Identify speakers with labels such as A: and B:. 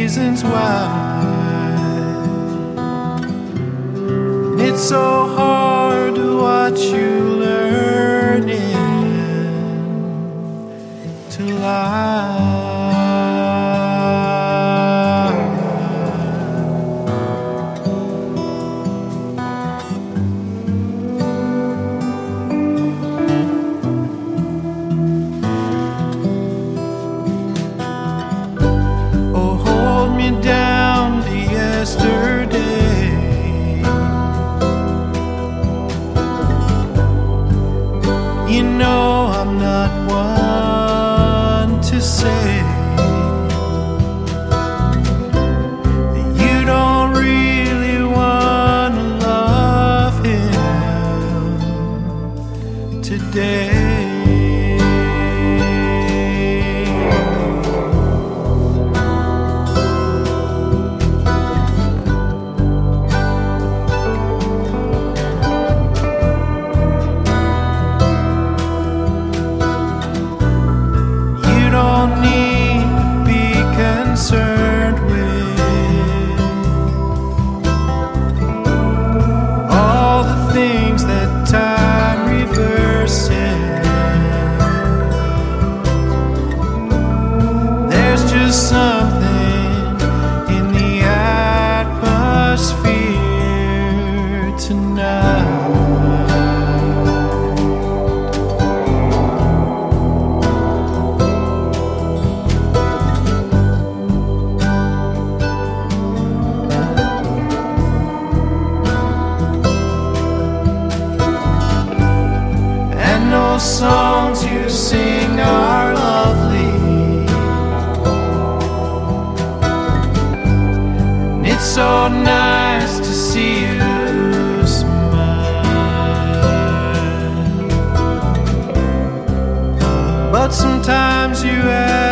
A: reasons why. It's so hard to watch you learning to lie. Oh, hold me down to yesterday. You know I'm not one to say that you don't really want to love him today. Don't need to be concerned with all the things that time reverses. There's just something in the atmosphere tonight. Those songs you sing are lovely, and it's so nice to see you smile. But sometimes you have